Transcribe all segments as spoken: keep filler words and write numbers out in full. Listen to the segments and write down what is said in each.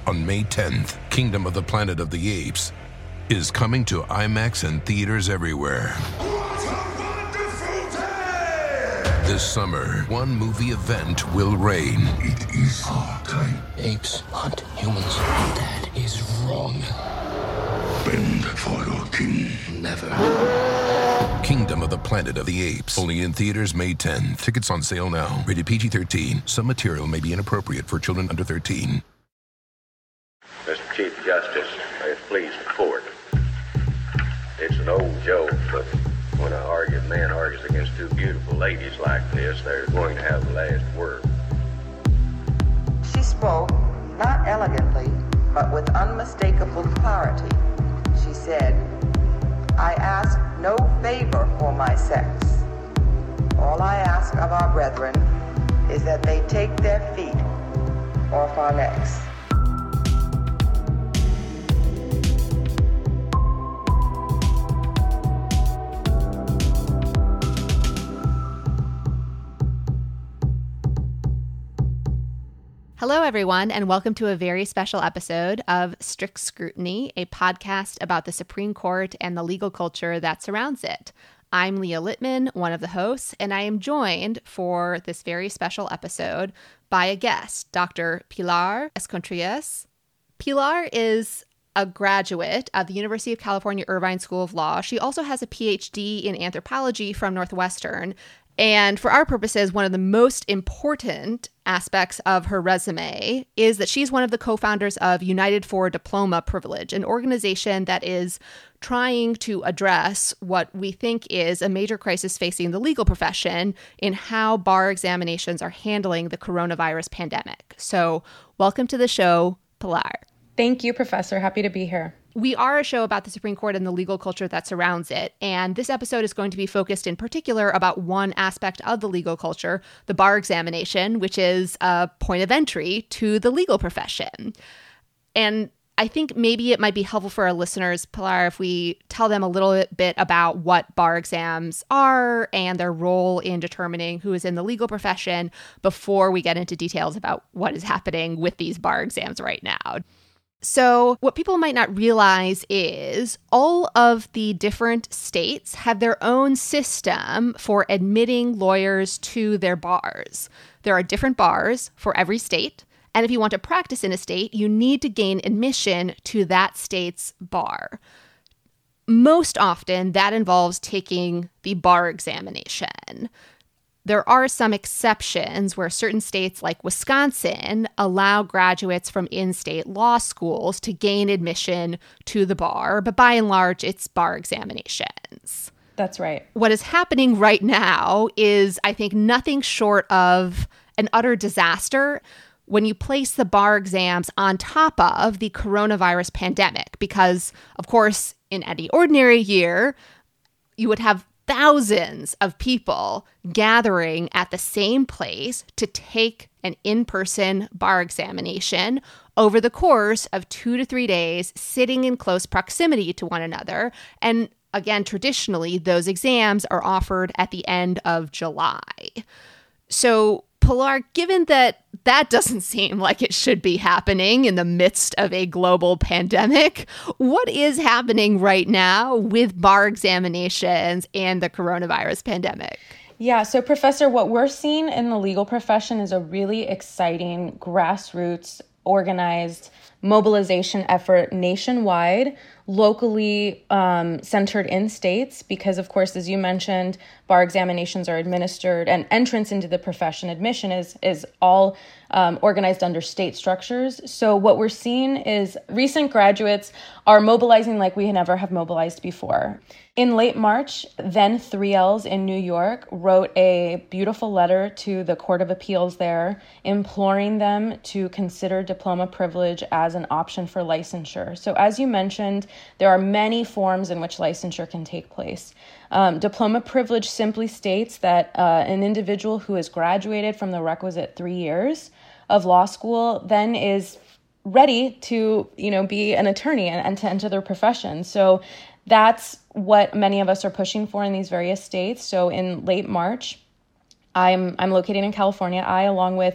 On May tenth, Kingdom of the Planet of the Apes is coming to IMAX and theaters everywhere. What a wonderful day! This summer, one movie event will reign. It is our time. Apes hunt humans. That is wrong. Bend for your king. Never. Kingdom of the Planet of the Apes. Only in theaters May tenth. Tickets on sale now. Rated P G thirteen. Some material may be inappropriate for children under thirteen. Mister Chief Justice, may it please the court. It's an old joke, but when an arguing man argues against two beautiful ladies like this, they're going to have the last word. She spoke, not elegantly, but with unmistakable clarity. She said, I ask no favor for my sex. All I ask of our brethren is that they take their feet off our necks. Hello, everyone, and welcome to a very special episode of Strict Scrutiny, a podcast about the Supreme Court and the legal culture that surrounds it. I'm Leah Littman, one of the hosts, and I am joined for this very special episode by a guest, Doctor Pilar Escontrillas. Pilar is a graduate of the University of California Irvine School of Law. She also has a P H D in anthropology from Northwestern. And for our purposes, one of the most important aspects of her resume is that she's one of the co-founders of United for Diploma Privilege, an organization that is trying to address what we think is a major crisis facing the legal profession in how bar examinations are handling the coronavirus pandemic. So welcome to the show, Pilar. Thank you, Professor. Happy to be here. We are a show about the Supreme Court and the legal culture that surrounds it, and this episode is going to be focused in particular about one aspect of the legal culture, the bar examination, which is a point of entry to the legal profession. And I think maybe it might be helpful for our listeners, Pilar, if we tell them a little bit about what bar exams are and their role in determining who is in the legal profession before we get into details about what is happening with these bar exams right now. So what people might not realize is all of the different states have their own system for admitting lawyers to their bars. There are different bars for every state. And if you want to practice in a state, you need to gain admission to that state's bar. Most often, that involves taking the bar examination. There are some exceptions where certain states like Wisconsin allow graduates from in-state law schools to gain admission to the bar, but by and large, it's bar examinations. That's right. What is happening right now is, I think, nothing short of an utter disaster when you place the bar exams on top of the coronavirus pandemic, because, of course, in any ordinary year, you would have thousands of people gathering at the same place to take an in-person bar examination over the course of two to three days, sitting in close proximity to one another. And again, traditionally, those exams are offered at the end of July. So, Pilar, given that that doesn't seem like it should be happening in the midst of a global pandemic, what is happening right now with bar examinations and the coronavirus pandemic? Yeah, so Professor, what we're seeing in the legal profession is a really exciting grassroots organized mobilization effort nationwide, locally um, centered in states, because of course, as you mentioned, bar examinations are administered and entrance into the profession, admission is, is all um, organized under state structures. So what we're seeing is recent graduates are mobilizing like we never have mobilized before. In late March, then three L's in New York wrote a beautiful letter to the Court of Appeals there, imploring them to consider diploma privilege as an option for licensure. So as you mentioned, there are many forms in which licensure can take place. Um, diploma privilege simply states that uh, an individual who has graduated from the requisite three years of law school then is ready to, you know, be an attorney and, and to enter their profession. So that's what many of us are pushing for in these various states. So in late March, I'm I'm located in California. I, along with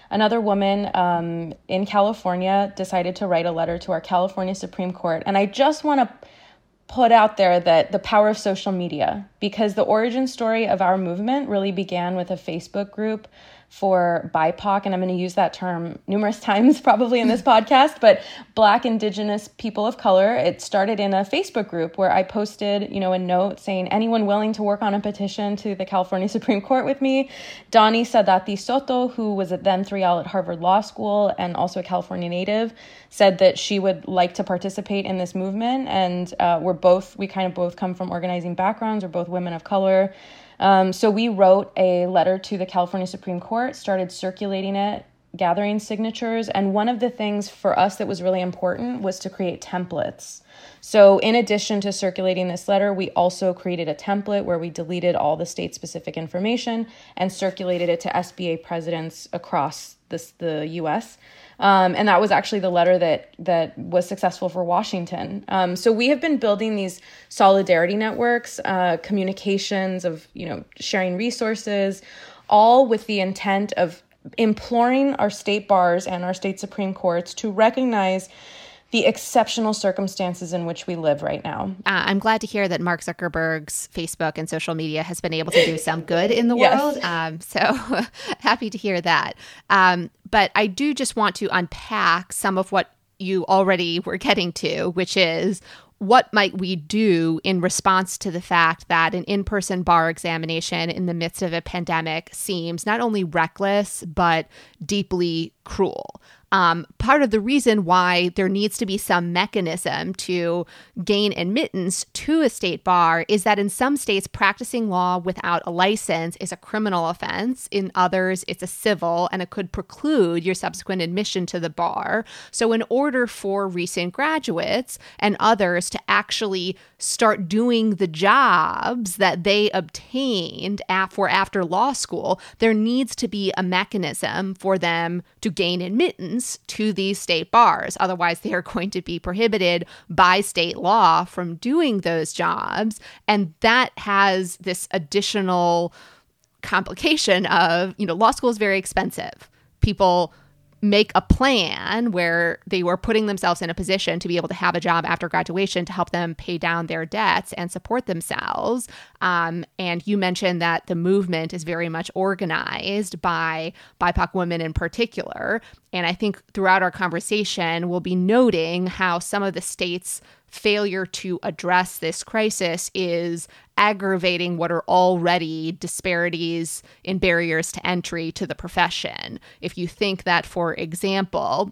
another woman um, in California decided to write a letter to our California Supreme Court. And I just want to put out there that the power of social media, because the origin story of our movement really began with a Facebook group for B I P O C, and I'm going to use that term numerous times probably in this podcast, but Black, Indigenous people of color. It started in a Facebook group where I posted, you know, a note saying, anyone willing to work on a petition to the California Supreme Court with me? Donnie Sadati Soto, who was at then three L at Harvard Law School and also a California native, said that she would like to participate in this movement. And uh, we're both, we kind of both come from organizing backgrounds. We're both women of color. Um, so we wrote a letter to the California Supreme Court, started circulating it, gathering signatures. And one of the things for us that was really important was to create templates. So in addition to circulating this letter, we also created a template where we deleted all the state-specific information and circulated it to S B A presidents across this, the U S. Um, and that was actually the letter that that was successful for Washington. Um, so we have been building these solidarity networks, uh, communications of, you know, sharing resources, all with the intent of imploring our state bars and our state Supreme Courts to recognize the exceptional circumstances in which we live right now. Uh, I'm glad to hear that Mark Zuckerberg's Facebook and social media has been able to do some good in the Yes. world. Um, so happy to hear that. Um, but I do just want to unpack some of what you already were getting to, which is what might we do in response to the fact that an in-person bar examination in the midst of a pandemic seems not only reckless, but deeply cruel. Um, part of the reason why there needs to be some mechanism to gain admittance to a state bar is that in some states, practicing law without a license is a criminal offense. In others, it's a civil, and it could preclude your subsequent admission to the bar. So in order for recent graduates and others to actually start doing the jobs that they obtained for after law school, there needs to be a mechanism for them to gain admittance to these state bars. Otherwise, they are going to be prohibited by state law from doing those jobs. And that has this additional complication of, you know, law school is very expensive. People make a plan where they were putting themselves in a position to be able to have a job after graduation to help them pay down their debts and support themselves. Um, and you mentioned that the movement is very much organized by B I P O C women in particular. And I think throughout our conversation, we'll be noting how some of the states' failure to address this crisis is aggravating what are already disparities in barriers to entry to the profession. If you think that, for example,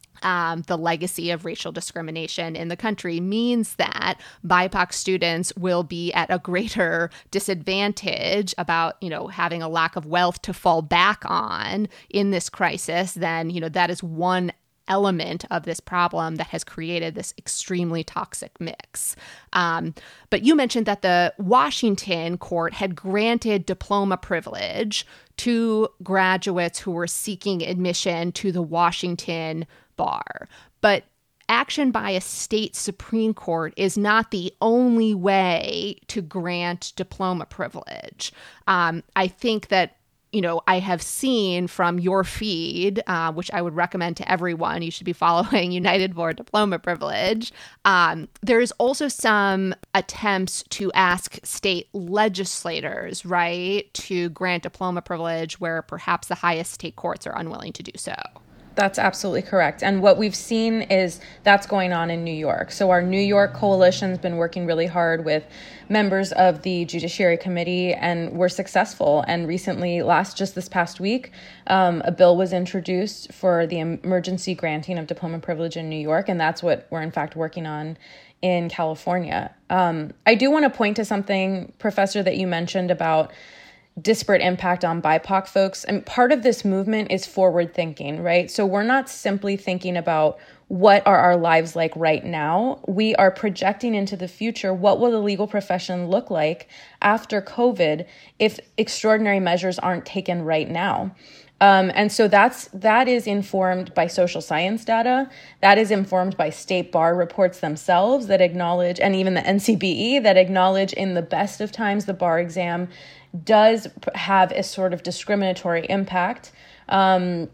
Um, the legacy of racial discrimination in the country means that B I P O C students will be at a greater disadvantage about, you know, having a lack of wealth to fall back on in this crisis, then, you know, that is one element of this problem that has created this extremely toxic mix. Um, but you mentioned that the Washington court had granted diploma privilege to graduates who were seeking admission to the Washington bar. But action by a state Supreme Court is not the only way to grant diploma privilege. Um, I think that, you know, I have seen from your feed, uh, which I would recommend to everyone, you should be following United for Diploma Privilege. Um, there's also some attempts to ask state legislators, right, to grant diploma privilege where perhaps the highest state courts are unwilling to do so. That's absolutely correct. And what we've seen is that's going on in New York. So our New York coalition's been working really hard with members of the Judiciary Committee, and we're successful. And recently, last just this past week, um, a bill was introduced for the emergency granting of diploma privilege in New York, and that's what we're in fact working on in California. Um, I do want to point to something, Professor, that you mentioned about disparate impact on B I P O C folks. And part of this movement is forward thinking, right? So we're not simply thinking about what are our lives like right now. We are projecting into the future. What will the legal profession look like after COVID if extraordinary measures aren't taken right now? Um, and so that's that is informed by social science data. That is informed by state bar reports themselves that acknowledge, and even the N C B E, that acknowledge in the best of times the bar exam does have a sort of discriminatory impact. Um,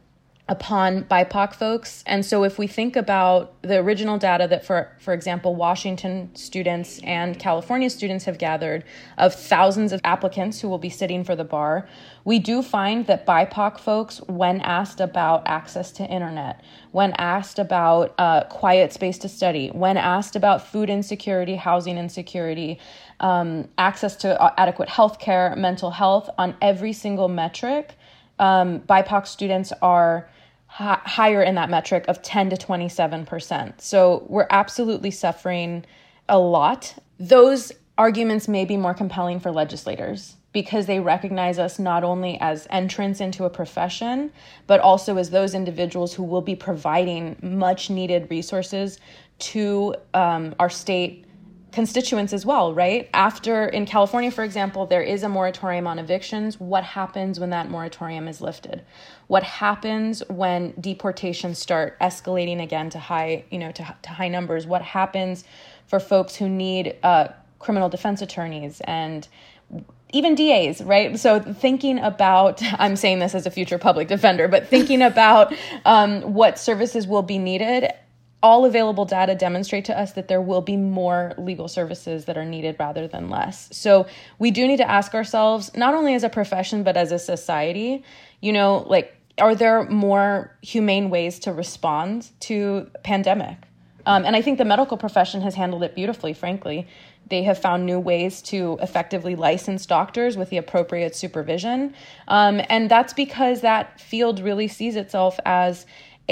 upon B I P O C folks. And so if we think about the original data that, for for example, Washington students and California students have gathered of thousands of applicants who will be sitting for the bar, we do find that B I P O C folks, when asked about access to internet, when asked about uh, quiet space to study, when asked about food insecurity, housing insecurity, um, access to adequate health care, mental health, on every single metric, um, B I P O C students are higher in that metric of ten to twenty-seven percent. So we're absolutely suffering a lot. Those arguments may be more compelling for legislators because they recognize us not only as entrants into a profession, but also as those individuals who will be providing much needed resources to um, our state constituents as well, right? After, in California, for example, there is a moratorium on evictions. What happens when that moratorium is lifted? What happens when deportations start escalating again to high, you know, to, to high numbers? What happens for folks who need uh, criminal defense attorneys and even D As, right? So thinking about, I'm saying this as a future public defender, but thinking about um, what services will be needed, all available data demonstrate to us that there will be more legal services that are needed rather than less. So we do need to ask ourselves, not only as a profession, but as a society, you know, like, are there more humane ways to respond to pandemic? Um, and I think the medical profession has handled it beautifully, frankly. They have found new ways to effectively license doctors with the appropriate supervision. Um, and that's because that field really sees itself as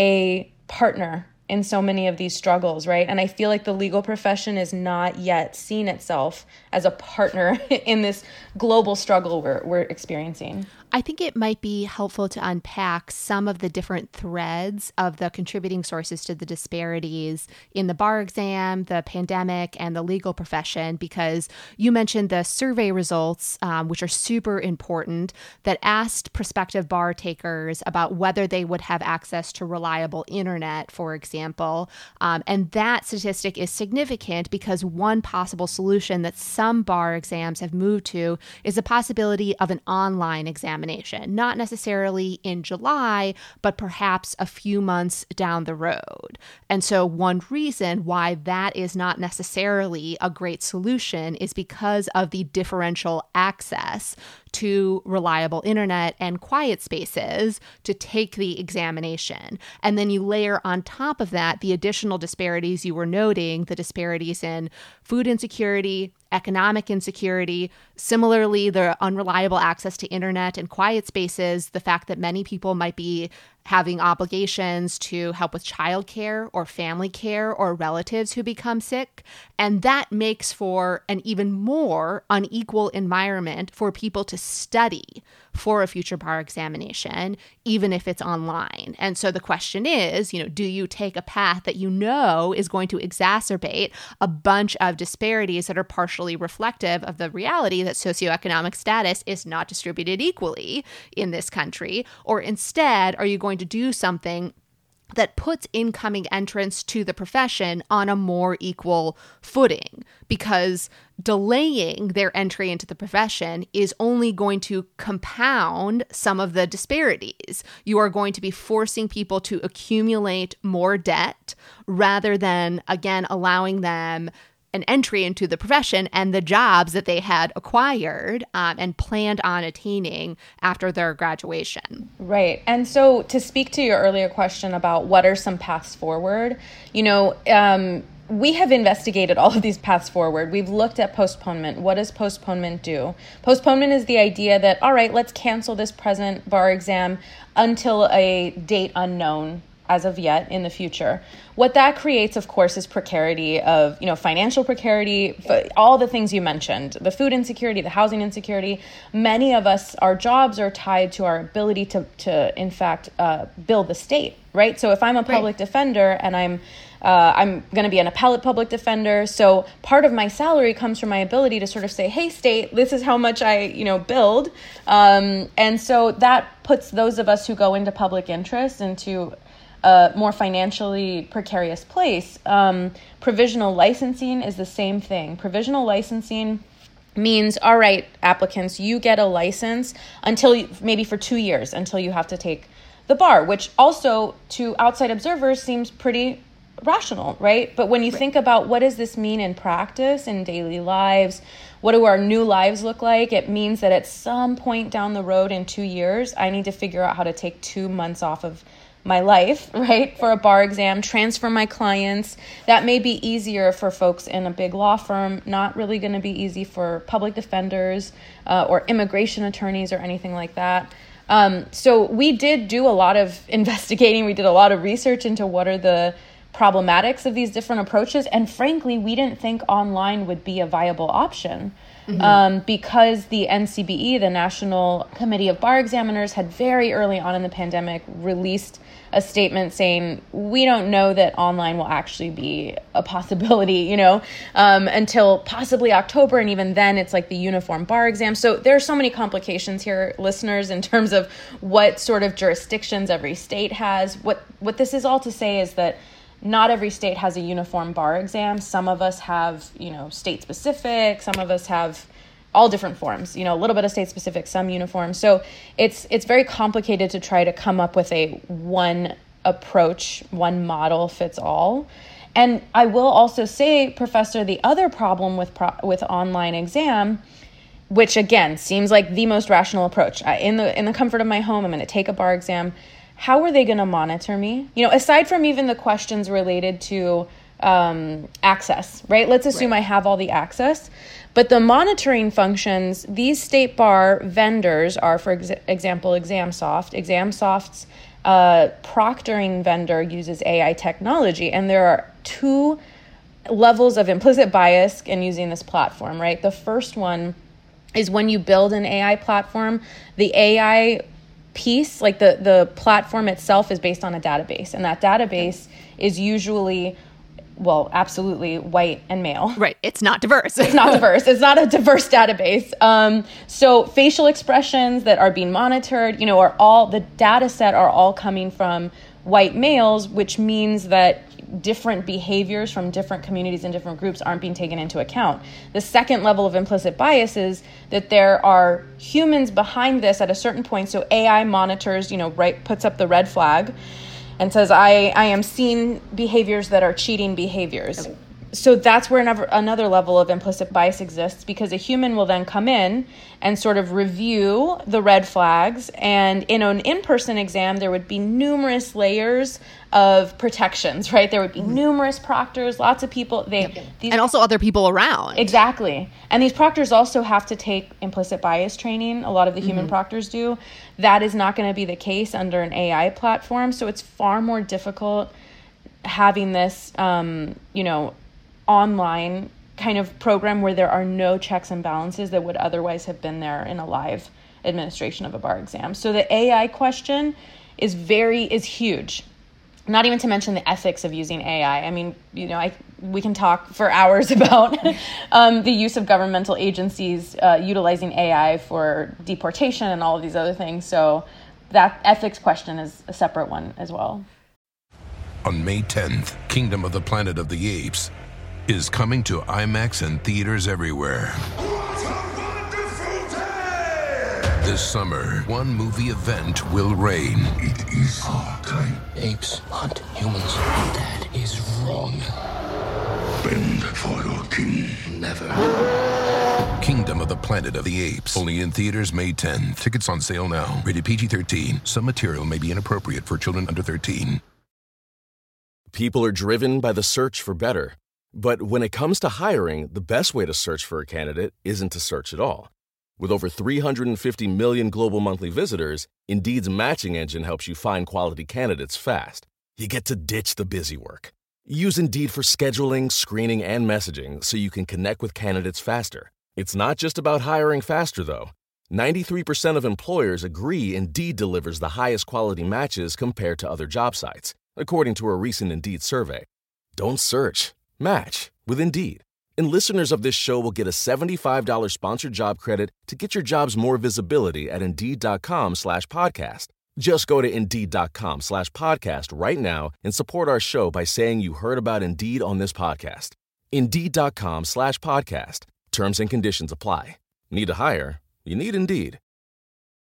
a partner in so many of these struggles, right? And I feel like the legal profession is not yet seen itself as a partner in this global struggle we're, we're experiencing. I think it might be helpful to unpack some of the different threads of the contributing sources to the disparities in the bar exam, the pandemic, and the legal profession, because you mentioned the survey results, um, which are super important, that asked prospective bar takers about whether they would have access to reliable internet, for example. Um, and that statistic is significant because one possible solution that some bar exams have moved to is the possibility of an online examination. Not necessarily in July, but perhaps a few months down the road. And so one reason why that is not necessarily a great solution is because of the differential access to reliable internet and quiet spaces to take the examination. And then you layer on top of that the additional disparities you were noting, the disparities in food insecurity, economic insecurity, similarly, the unreliable access to internet and quiet spaces, the fact that many people might be having obligations to help with childcare or family care or relatives who become sick. And that makes for an even more unequal environment for people to study for a future bar examination, even if it's online. And so the question is, you know, do you take a path that you know is going to exacerbate a bunch of disparities that are partially reflective of the reality that socioeconomic status is not distributed equally in this country? Or instead, are you going to do something that puts incoming entrants to the profession on a more equal footing? Because delaying their entry into the profession is only going to compound some of the disparities. You are going to be forcing people to accumulate more debt rather than, again, allowing them an entry into the profession and the jobs that they had acquired um, and planned on attaining after their graduation. Right. And so to speak to your earlier question about what are some paths forward, you know, um, we have investigated all of these paths forward. We've looked at postponement. What does postponement do? Postponement is the idea that, all right, let's cancel this present bar exam until a date unknown as of yet in the future. What that creates, of course, is precarity of, you know, financial precarity, all the things you mentioned, the food insecurity, the housing insecurity. Many of us, our jobs are tied to our ability to, to in fact, uh, build the state, right? So if I'm a public right. defender and I'm Uh, I'm going to be an appellate public defender. So part of my salary comes from my ability to sort of say, hey, state, this is how much I, you know, build. Um, and so that puts those of us who go into public interest into a more financially precarious place. Um, provisional licensing is the same thing. Provisional licensing means, all right, applicants, you get a license until maybe for two years until you have to take the bar, which also to outside observers seems pretty rational, right? But when you right. think about what does this mean in practice, in daily lives, what do our new lives look like? It means that at some point down the road in two years, I need to figure out how to take two months off of my life, right, for a bar exam, transfer my clients. That may be easier for folks in a big law firm, not really going to be easy for public defenders uh, or immigration attorneys or anything like that. Um, so we did do a lot of investigating. We did a lot of research into what are the problematics of these different approaches. And frankly, we didn't think online would be a viable option. Mm-hmm. Um, because the N C B E, the National Committee of Bar Examiners, had very early on in the pandemic released a statement saying, we don't know that online will actually be a possibility, you know, um, until possibly October. And even then, it's like the uniform bar exam. So there are so many complications here, listeners, in terms of what sort of jurisdictions every state has. What, what this is all to say is that not every state has a uniform bar exam. Some of us have, you know, state specific. Some of us have all different forms, you know, a little bit of state specific, some uniform. So it's it's very complicated to try to come up with a one approach, one model fits all. And I will also say, Professor, the other problem with pro- with online exam, which again seems like the most rational approach. I, in the in the comfort of my home, I'm going to take a bar exam. How are they going to monitor me? You know, aside from even the questions related to um, access, right? Let's assume right. I have all the access. But the monitoring functions, these state bar vendors are, for ex- example, ExamSoft. ExamSoft's uh, proctoring vendor uses A I technology. And there are two levels of implicit bias in using this platform, right? The first one is when you build an A I platform, the A I piece, like the, the platform itself is based on a database. And that database is usually, well, absolutely white and male. Right. It's not diverse. It's not diverse. It's not a diverse database. Um, so facial expressions that are being monitored, you know, are all, the data set are all coming from white males, which means that different behaviors from different communities and different groups aren't being taken into account. The second level of implicit bias is that there are humans behind this at a certain point. So A I monitors, you know, right, puts up the red flag and says, I, I am seeing behaviors that are cheating behaviors. Okay. So that's where another, another level of implicit bias exists, because a human will then come in and sort of review the red flags. And in an in-person exam, there would be numerous layers of protections, right? There would be mm-hmm. numerous proctors, lots of people. They yep. these, And also other people around. Exactly. And these proctors also have to take implicit bias training. A lot of the human mm-hmm. proctors do. That is not going to be the case under an A I platform. So it's far more difficult having this, um, you know, online kind of program where there are no checks and balances that would otherwise have been there in a live administration of a bar exam. So the A I question is very, is huge. Not even to mention the ethics of using A I. I mean, you know, I we can talk for hours about um, the use of governmental agencies uh, utilizing A I for deportation and all of these other things. So that ethics question is a separate one as well. On May tenth, Kingdom of the Planet of the Apes is coming to IMAX and theaters everywhere. What a wonderful day! This summer, one movie event will reign. It is our time. Apes hunt humans. That is wrong. Bend for your king. Never. Kingdom of the Planet of the Apes. Only in theaters May tenth. Tickets on sale now. Rated P G thirteen. Some material may be inappropriate for children under thirteen. People are driven by the search for better. But when it comes to hiring, the best way to search for a candidate isn't to search at all. With over three hundred fifty million global monthly visitors, Indeed's matching engine helps you find quality candidates fast. You get to ditch the busy work. Use Indeed for scheduling, screening, and messaging so you can connect with candidates faster. It's not just about hiring faster, though. ninety-three percent of employers agree Indeed delivers the highest quality matches compared to other job sites, according to a recent Indeed survey. Don't search. Match with Indeed. And listeners of this show will get a seventy-five dollars sponsored job credit to get your jobs more visibility at Indeed.com slash podcast. Just go to Indeed.com slash podcast right now and support our show by saying you heard about Indeed on this podcast. Indeed.com slash podcast. Terms and conditions apply. Need to hire? You need Indeed.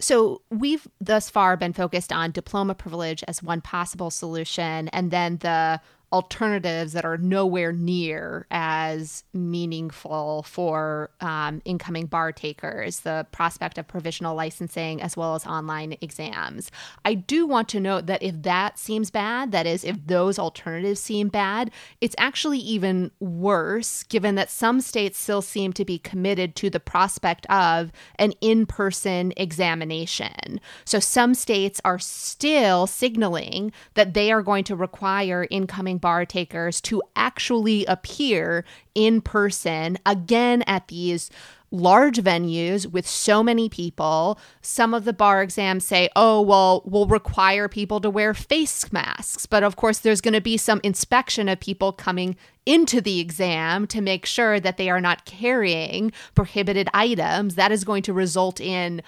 So we've thus far been focused on diploma privilege as one possible solution, and then the alternatives that are nowhere near as meaningful for um, incoming bar takers, the prospect of provisional licensing as well as online exams. I do want to note that if that seems bad, that is, if those alternatives seem bad, it's actually even worse given that some states still seem to be committed to the prospect of an in-person examination. So some states are still signaling that they are going to require incoming bar takers to actually appear in person again at these large venues with so many people. Some of the bar exams say, oh, well, we'll require people to wear face masks. But of course, there's going to be some inspection of people coming into the exam to make sure that they are not carrying prohibited items. That is going to result in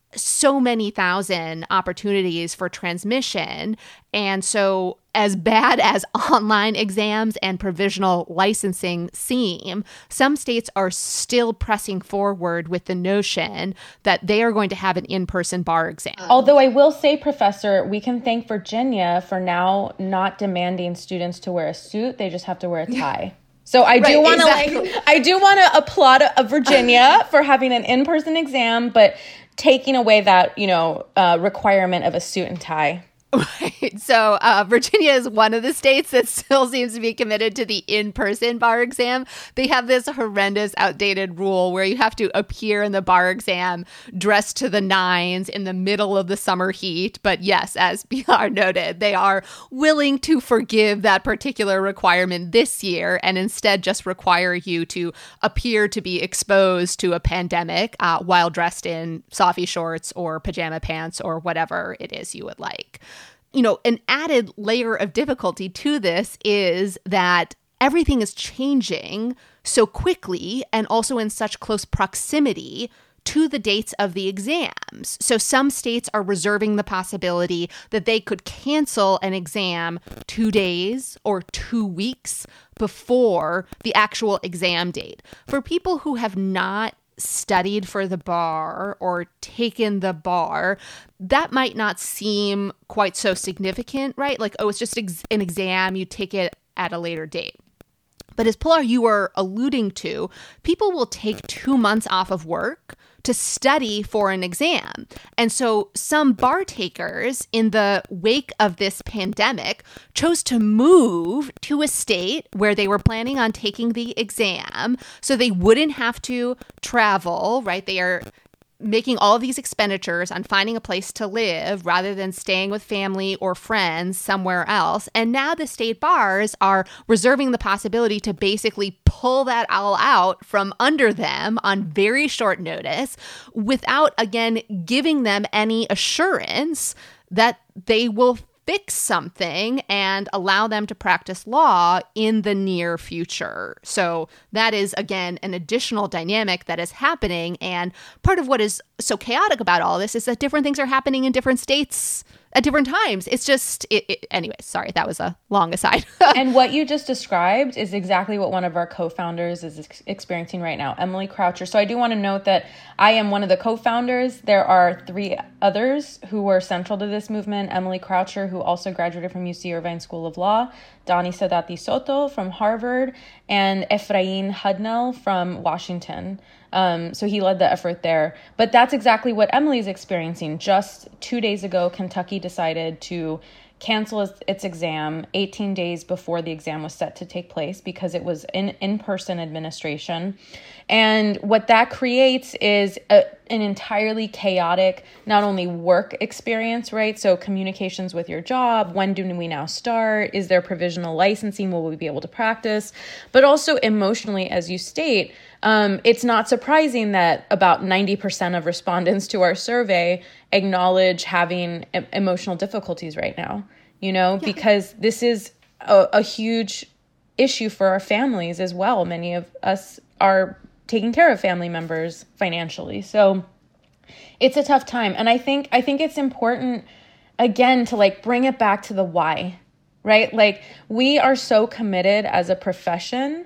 so many thousand opportunities for transmission. And so as bad as online exams and provisional licensing seem, some states are still pressing forward with the notion that they are going to have an in-person bar exam. Although I will say, Professor, we can thank Virginia for now not demanding students to wear a suit. They just have to wear a tie. So I do right, want to exactly. like I do want to applaud uh, Virginia for having an in-person exam, but taking away that, you know, uh, requirement of a suit and tie. Right. So uh, Virginia is one of the states that still seems to be committed to the in-person bar exam. They have this horrendous, outdated rule where you have to appear in the bar exam dressed to the nines in the middle of the summer heat. But yes, as Pilar noted, they are willing to forgive that particular requirement this year and instead just require you to appear to be exposed to a pandemic uh, while dressed in softy shorts or pajama pants or whatever it is you would like. You know, an added layer of difficulty to this is that everything is changing so quickly and also in such close proximity to the dates of the exams. So some states are reserving the possibility that they could cancel an exam two days or two weeks before the actual exam date. For people who have not studied for the bar or taken the bar, that might not seem quite so significant, right? Like, oh, it's just ex- an exam, you take it at a later date. But as Pilar, you were alluding to, people will take two months off of work to study for an exam. And so some bar takers in the wake of this pandemic chose to move to a state where they were planning on taking the exam so they wouldn't have to travel, right? They are making all of these expenditures on finding a place to live rather than staying with family or friends somewhere else. And now the state bars are reserving the possibility to basically pull that all out from under them on very short notice without, again, giving them any assurance that they will fix something and allow them to practice law in the near future. So that is, again, an additional dynamic that is happening. And part of what is so chaotic about all this is that different things are happening in different states at different times. It's just, it, it, anyway, sorry, that was a long aside. And what you just described is exactly what one of our co-founders is ex- experiencing right now, Emily Croucher. So I do want to note that I am one of the co-founders. There are three others who were central to this movement. Emily Croucher, who also graduated from U C Irvine School of Law, Donnie Sadati Soto from Harvard, and Efrain Hudnell from Washington. Um, so he led the effort there. But that's exactly what Emily is experiencing. Just two days ago, Kentucky decided to cancel its, its exam eighteen days before the exam was set to take place because it was in in-person administration. And what that creates is a, an entirely chaotic, not only work experience, right? So communications with your job, when do we now start? Is there provisional licensing? Will we be able to practice? But also emotionally, as you state, um, it's not surprising that about ninety percent of respondents to our survey acknowledge having e- emotional difficulties right now, you know, yeah. because this is a, a huge issue for our families as well. Many of us are taking care of family members financially. So it's a tough time. And I think, I think it's important, again, to like bring it back to the why, right? Like we are so committed as a profession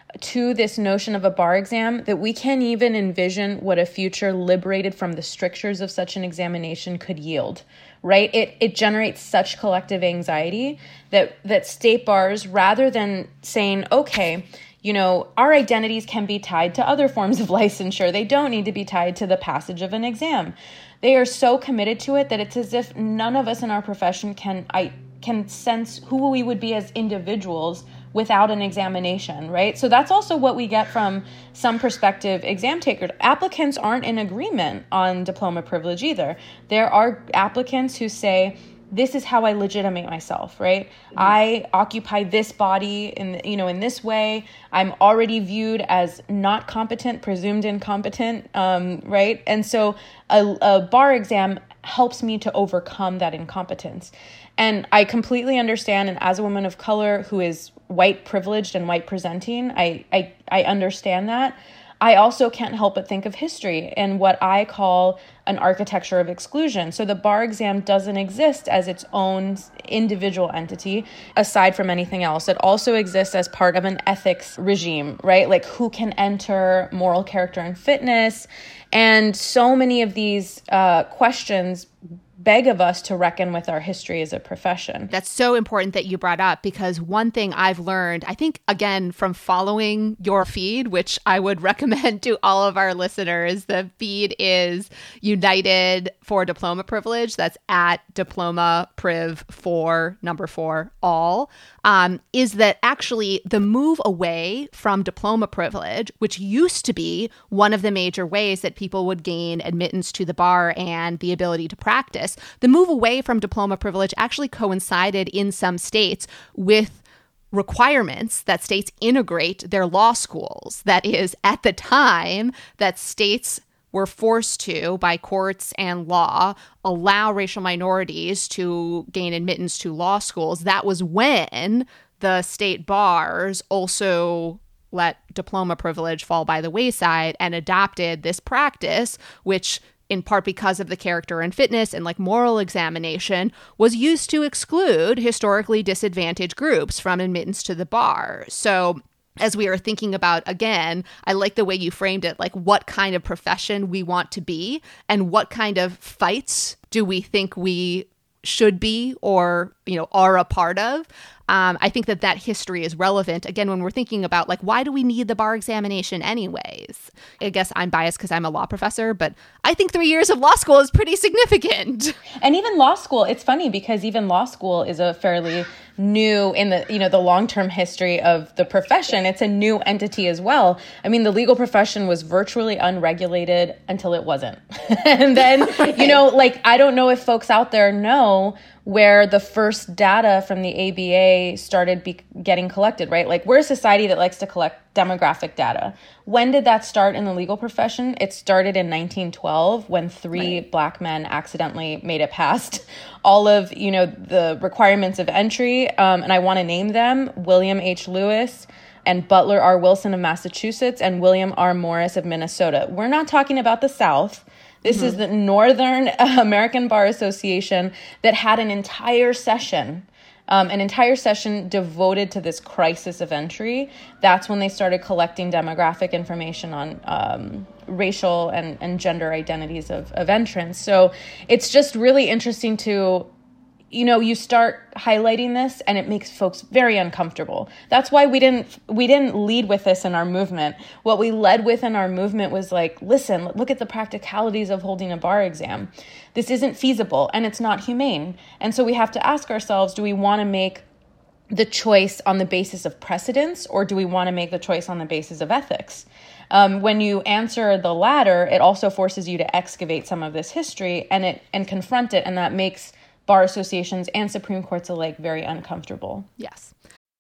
to this notion of a bar exam that we can't even envision what a future liberated from the strictures of such an examination could yield, right? It it generates such collective anxiety that that state bars, rather than saying, okay, you know, our identities can be tied to other forms of licensure. They don't need to be tied to the passage of an exam. They are so committed to it that it's as if none of us in our profession can I can sense who we would be as individuals without an examination, right? So that's also what we get from some prospective exam takers. Applicants aren't in agreement on diploma privilege either. There are applicants who say, this is how I legitimate myself, right? Mm-hmm. I occupy this body in, you know, in this way. I'm already viewed as not competent, presumed incompetent, um, right? And so a, a bar exam helps me to overcome that incompetence. And I completely understand, and as a woman of color who is white privileged and white presenting, I, I, I understand that. I also can't help but think of history and what I call an architecture of exclusion. So the bar exam doesn't exist as its own individual entity, aside from anything else. It also exists as part of an ethics regime, right? Like who can enter, moral character and fitness. And so many of these uh, questions beg of us to reckon with our history as a profession. That's so important that you brought up, because one thing I've learned, I think, again, from following your feed, which I would recommend to all of our listeners, the feed is United for Diploma Privilege. That's at Diploma Priv for number four, all, um, is that actually the move away from diploma privilege, which used to be one of the major ways that people would gain admittance to the bar and the ability to practice, the move away from diploma privilege actually coincided in some states with requirements that states integrate their law schools. That is, at the time that states were forced to, by courts and law, allow racial minorities to gain admittance to law schools, that was when the state bars also let diploma privilege fall by the wayside and adopted this practice, which in part because of the character and fitness and like moral examination, was used to exclude historically disadvantaged groups from admittance to the bar. So as we are thinking about, again, I like the way you framed it, like what kind of profession we want to be and what kind of fights do we think we should be or, you know, are a part of. Um, I think that that history is relevant, again, when we're thinking about, like, why do we need the bar examination anyways? I guess I'm biased because I'm a law professor, but I think three years of law school is pretty significant. And even law school, it's funny because even law school is a fairly new in the, you know, the long-term history of the profession. It's a new entity as well. I mean, the legal profession was virtually unregulated until it wasn't. And then, you know, like, I don't know if folks out there know where the first data from the A B A started be- getting collected, right? Like, we're a society that likes to collect demographic data. When did that start in the legal profession? It started in nineteen twelve when three right. Black men accidentally made it past all of, you know, the requirements of entry. Um, and I want to name them: William H. Lewis and Butler R. Wilson of Massachusetts and William R. Morris of Minnesota. We're not talking about the South. This mm-hmm. is the Northern American Bar Association that had an entire session, um, an entire session devoted to this crisis of entry. That's when they started collecting demographic information on um, racial and, and gender identities of, of entrants. So it's just really interesting to, you know, you start highlighting this and it makes folks very uncomfortable. That's why we didn't we didn't lead with this in our movement. What we led with in our movement was like, listen, look at the practicalities of holding a bar exam. This isn't feasible and it's not humane. And so we have to ask ourselves, do we want to make the choice on the basis of precedence or do we want to make the choice on the basis of ethics? Um, when you answer the latter, it also forces you to excavate some of this history and it and confront it, and that makes bar associations and Supreme Courts alike very uncomfortable. Yes.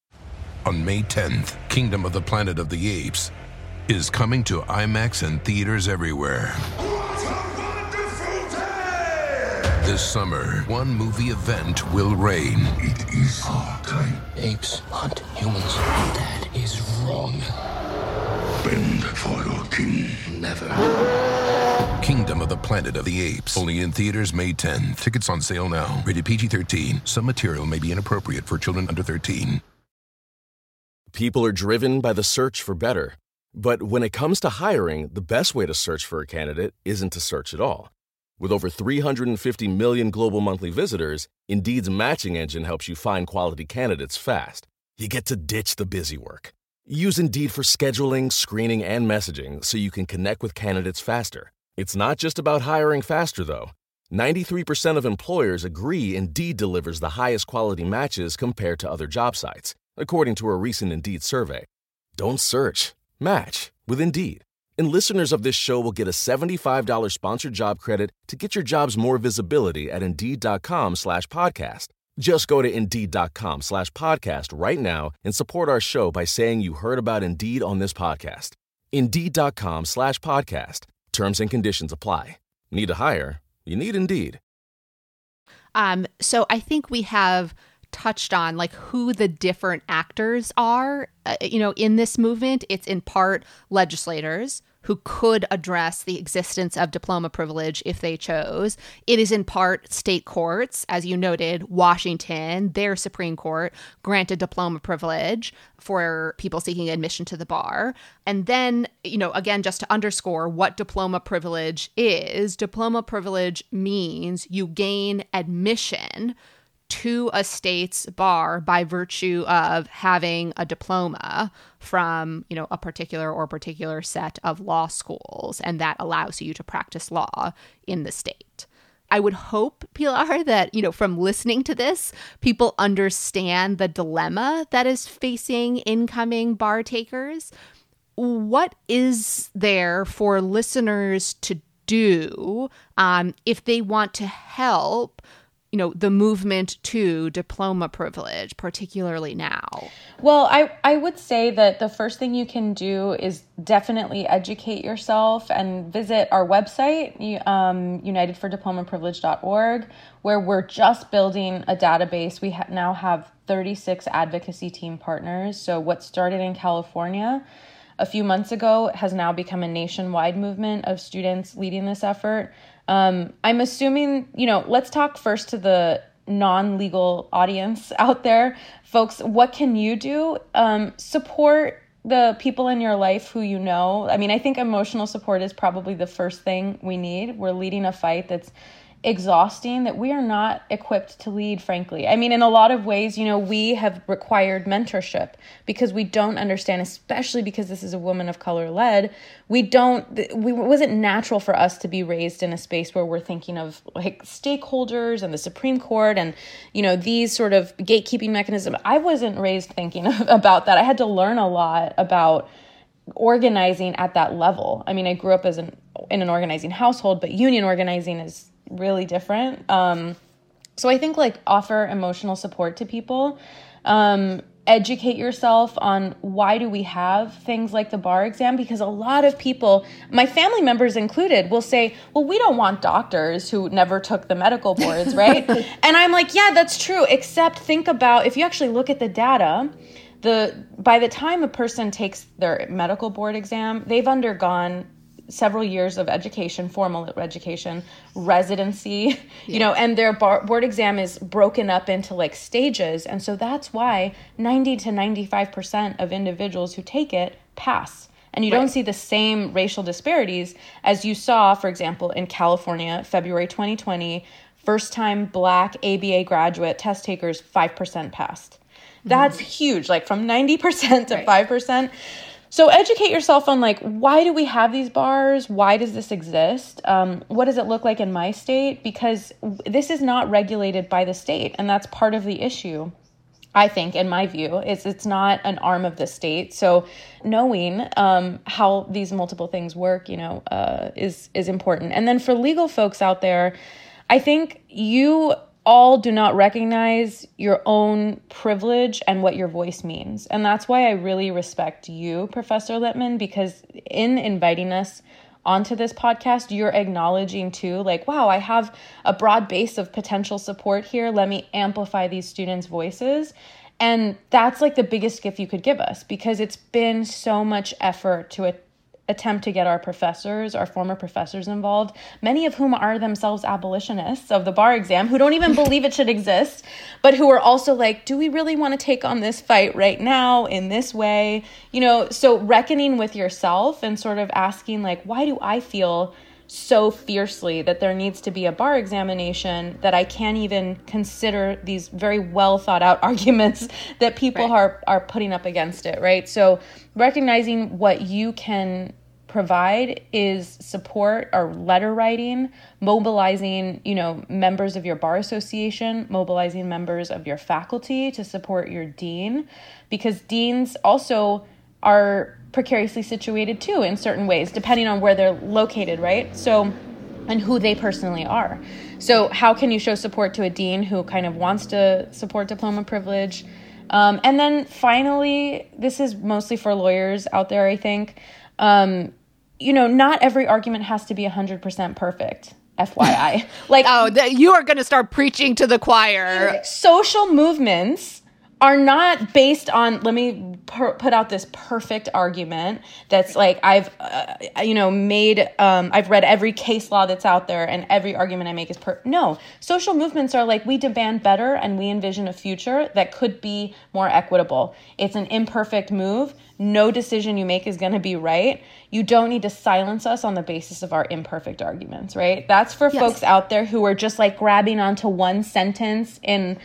On May tenth, Kingdom of the Planet of the Apes is coming to IMAX and theaters everywhere. What a wonderful day! This summer, one movie event will reign. It is our time. Apes hunt humans. That is wrong. Bend for your king. Never. Kingdom of the Planet of the Apes. Only in theaters May tenth. Tickets on sale now. Rated P G thirteen. Some material may be inappropriate for children under thirteen. People are driven by the search for better. But when it comes to hiring, the best way to search for a candidate isn't to search at all. With over three hundred fifty million global monthly visitors, Indeed's matching engine helps you find quality candidates fast. You get to ditch the busy work. Use Indeed for scheduling, screening, and messaging so you can connect with candidates faster. It's not just about hiring faster, though. ninety-three percent of employers agree Indeed delivers the highest quality matches compared to other job sites, according to a recent Indeed survey. Don't search. Match with Indeed. And listeners of this show will get a seventy-five dollars sponsored job credit to get your jobs more visibility at Indeed.com slash podcast. Just go to Indeed.com slash podcast right now and support our show by saying you heard about Indeed on this podcast. Indeed.com slash podcast. Terms and conditions apply. Need to hire? You need Indeed. Um, so I think we have touched on like who the different actors are, uh, you know, in this movement. It's in part legislators who could address the existence of diploma privilege if they chose. It is in part state courts, as you noted, Washington, their Supreme Court granted diploma privilege for people seeking admission to the bar. And then, you know, again, just to underscore what diploma privilege is, diploma privilege means you gain admission to a state's bar by virtue of having a diploma from, you know, a particular or particular set of law schools, and that allows you to practice law in the state. I would hope, Pilar, that, you know, from listening to this, people understand the dilemma that is facing incoming bar takers. What is there for listeners to do um, if they want to help, you know, the movement to diploma privilege, particularly now? Well, I, I would say that the first thing you can do is definitely educate yourself and visit our website, um, united for diploma privilege dot org, where we're just building a database. We ha- now have thirty-six advocacy team partners. So what started in California a few months ago has now become a nationwide movement of students leading this effort. Um, I'm assuming, you know, let's talk first to the non-legal audience out there. Folks, what can you do? Um, support the people in your life who you know. I mean, I think emotional support is probably the first thing we need. We're leading a fight that's exhausting, that we are not equipped to lead, frankly. I mean, in a lot of ways, you know, we have required mentorship because we don't understand, especially because this is a woman of color led, we don't, we, it wasn't natural for us to be raised in a space where we're thinking of like stakeholders and the Supreme Court and, you know, these sort of gatekeeping mechanisms. I wasn't raised thinking about that. I had to learn a lot about organizing at that level. I mean, I grew up as an in an organizing household, but union organizing is really different. Um, so I think like offer emotional support to people, um, educate yourself on why do we have things like the bar exam, because a lot of people, my family members included, will say, well, we don't want doctors who never took the medical boards, right? And I'm like, yeah, that's true. Except think about, if you actually look at the data, the by the time a person takes their medical board exam, they've undergone several years of education, formal education, residency, yeah. you know, and their bar, board exam is broken up into like stages. And so that's why ninety to ninety-five percent of individuals who take it pass. And you right. don't see the same racial disparities as you saw, for example, in California, February twenty twenty, first-time Black A B A graduate test takers, five percent passed. That's mm-hmm. huge, like from ninety percent to right. five percent. So educate yourself on like, why do we have these bars? Why does this exist? Um, what does it look like in my state? Because this is not regulated by the state. And that's part of the issue, I think, in my view, is it's not an arm of the state. So knowing um, how these multiple things work, you know, uh, is, is important. And then for legal folks out there, I think you all do not recognize your own privilege and what your voice means. And that's why I really respect you, Professor Lippman, because in inviting us onto this podcast, you're acknowledging too, like, wow, I have a broad base of potential support here. Let me amplify these students' voices. And that's like the biggest gift you could give us, because it's been so much effort to attempt to get our professors, our former professors involved, many of whom are themselves abolitionists of the bar exam, who don't even believe it should exist, but who are also like, do we really want to take on this fight right now in this way? You know, so reckoning with yourself and sort of asking like, why do I feel so fiercely that there needs to be a bar examination that I can't even consider these very well thought out arguments that people right. are, are putting up against it, right? So recognizing what you can provide is support or letter writing, mobilizing, you know, members of your bar association, mobilizing members of your faculty to support your dean, because deans also are precariously situated too in certain ways, depending on where they're located, right? So, and who they personally are. So how can you show support to a dean who kind of wants to support diploma privilege? Um, and then finally, this is mostly for lawyers out there, I think, um, you know, not every argument has to be one hundred percent perfect, F Y I. Like, oh, th- you are going to start preaching to the choir. Social movements are not based on, let me per- put out this perfect argument that's like, I've, uh, you know, made, um, I've read every case law that's out there and every argument I make is per, no. Social movements are like, we demand better and we envision a future that could be more equitable. It's an imperfect move. No decision you make is going to be right. You don't need to silence us on the basis of our imperfect arguments, right? That's for yes. folks out there who are just like grabbing onto one sentence in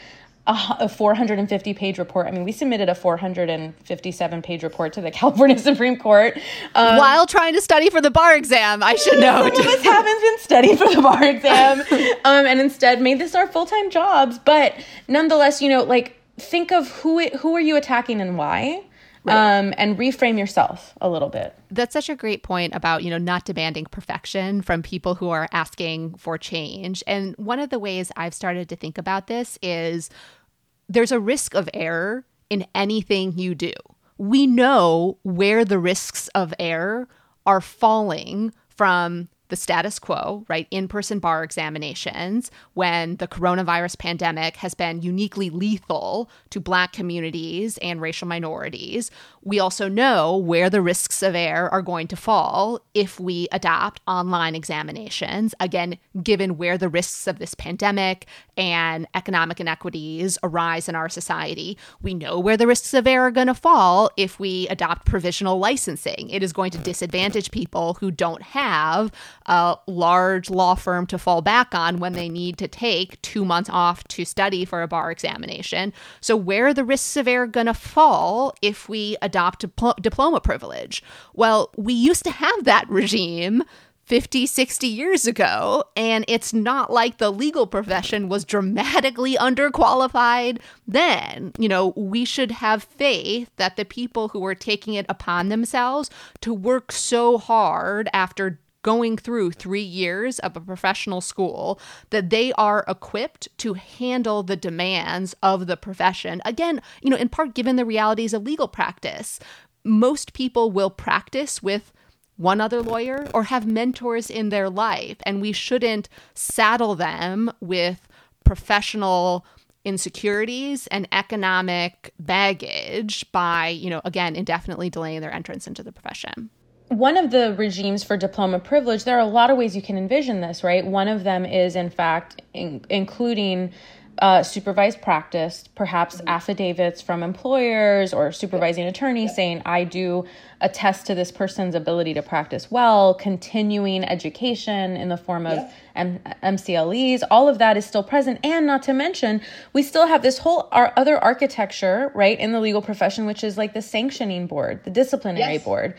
a four hundred fifty page report. I mean, we submitted a four hundred fifty-seven page report to the California Supreme Court. Um, While trying to study for the bar exam, I should note. Some of us haven't been studying for the bar exam um, and instead made this our full-time jobs. But nonetheless, you know, like think of who it, who are you attacking and why? Right. Um, and reframe yourself a little bit. That's such a great point about, you know, not demanding perfection from people who are asking for change. And one of the ways I've started to think about this is there's a risk of error in anything you do. We know where the risks of error are falling from the status quo, right? In-person bar examinations, when the coronavirus pandemic has been uniquely lethal to Black communities and racial minorities. We also know where the risks of error are going to fall if we adopt online examinations, again, given where the risks of this pandemic and economic inequities arise in our society. We know where the risks of error are going to fall if we adopt provisional licensing. It is going to disadvantage people who don't have a large law firm to fall back on when they need to take two months off to study for a bar examination. So where are the risks of error going to fall if we adopt dipl- diploma privilege? Well, we used to have that regime fifty, sixty years ago, and it's not like the legal profession was dramatically underqualified then. You know, we should have faith that the people who are taking it upon themselves to work so hard after going through three years of a professional school, that they are equipped to handle the demands of the profession. Again, you know, in part given the realities of legal practice, most people will practice with one other lawyer or have mentors in their life, and we shouldn't saddle them with professional insecurities and economic baggage by, you know, again, indefinitely delaying their entrance into the profession. One of the regimes for diploma privilege, there are a lot of ways you can envision this, right? One of them is, in fact, in, including uh, supervised practice, perhaps mm-hmm. affidavits from employers or supervising attorneys yeah. saying, I do attest to this person's ability to practice well, continuing education in the form of yeah. M- MCLEs, all of that is still present. And not to mention, we still have this whole our other architecture, right, in the legal profession, which is like the sanctioning board, the disciplinary yes. board.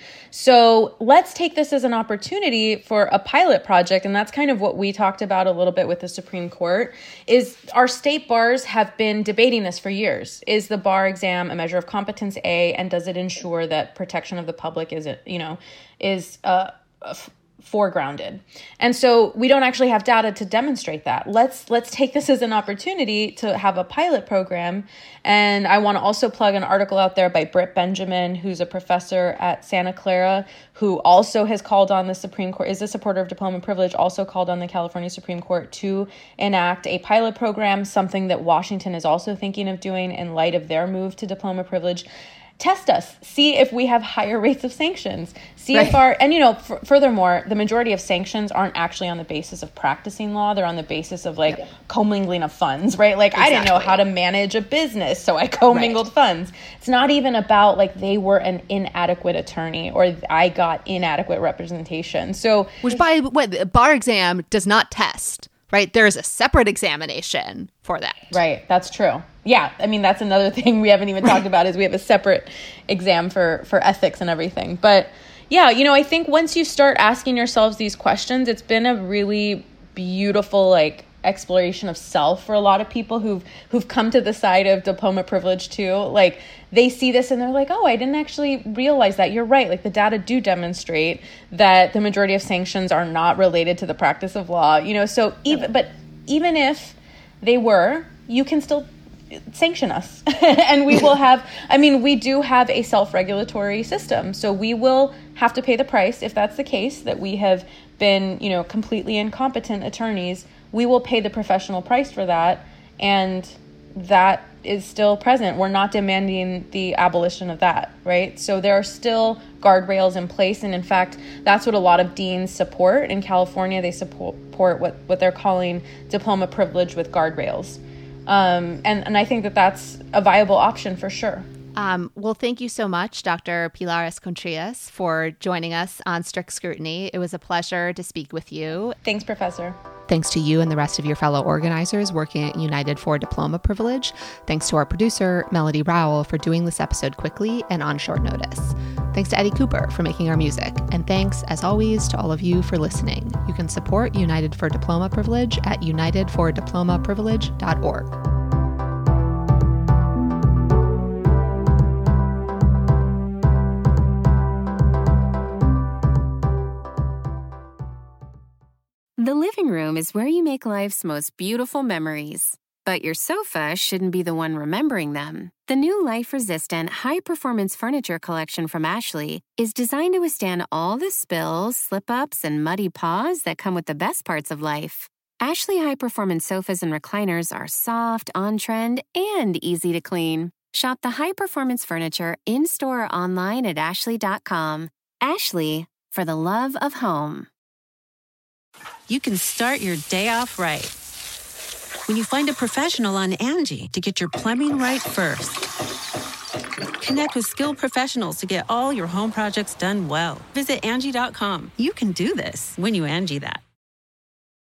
So let's take this as an opportunity for a pilot project. And that's kind of what we talked about a little bit with the Supreme Court, is our state bars have been debating this for years. Is the bar exam a measure of competence A, and does it ensure that protection of the public is, you know, is uh, f- foregrounded? And so we don't actually have data to demonstrate that. Let's let's take this as an opportunity to have a pilot program. And I want to also plug an article out there by Britt Benjamin, who's a professor at Santa Clara, who also has called on the Supreme Court, is a supporter of diploma privilege, also called on the California Supreme Court to enact a pilot program, something that Washington is also thinking of doing in light of their move to diploma privilege. test us, see if we have higher rates of sanctions, see Right. if our, and you know, f- furthermore, the majority of sanctions aren't actually on the basis of practicing law. They're on the basis of like commingling of funds, right? Like I didn't know Exactly. how to manage a business, so I commingled Right. funds. It's not even about like they were an inadequate attorney or I got inadequate representation. So Which by the way, the bar exam does not test, right? There is a separate examination for that. Right, that's true. Yeah, I mean, that's another thing we haven't even talked about is we have a separate exam for, for ethics and everything. But yeah, you know, I think once you start asking yourselves these questions, it's been a really beautiful, like, exploration of self for a lot of people who've who've come to the side of diploma privilege too. Like, they see this and they're like, oh, I didn't actually realize that. You're right. Like, the data do demonstrate that the majority of sanctions are not related to the practice of law. You know, so even, but even if they were, you can still sanction us and we will have, I mean, we do have a self-regulatory system. So we will have to pay the price if that's the case, that we have been, you know, completely incompetent attorneys. We will pay the professional price for that. And that is still present. We're not demanding the abolition of that, right? So there are still guardrails in place. And in fact, that's what a lot of deans support. In California, they support what, what they're calling diploma privilege with guardrails. Um, and, and I think that that's a viable option for sure. Um, well, thank you so much, Doctor Pilar Escontrillas, for joining us on Strict Scrutiny. It was a pleasure to speak with you. Thanks, Professor. Thanks to you and the rest of your fellow organizers working at United for Diploma Privilege. Thanks to our producer, Melody Rowell, for doing this episode quickly and on short notice. Thanks to Eddie Cooper for making our music. And thanks, as always, to all of you for listening. You can support United for Diploma Privilege at united for diploma privilege dot org. The living room is where you make life's most beautiful memories. But your sofa shouldn't be the one remembering them. The new life-resistant, high-performance furniture collection from Ashley is designed to withstand all the spills, slip-ups, and muddy paws that come with the best parts of life. Ashley high-performance sofas and recliners are soft, on-trend, and easy to clean. Shop the high-performance furniture in-store or online at ashley dot com. Ashley, for the love of home. You can start your day off right when you find a professional on Angie to get your plumbing right first. Connect with skilled professionals to get all your home projects done well. Visit Angie dot com. You can do this when you Angie that.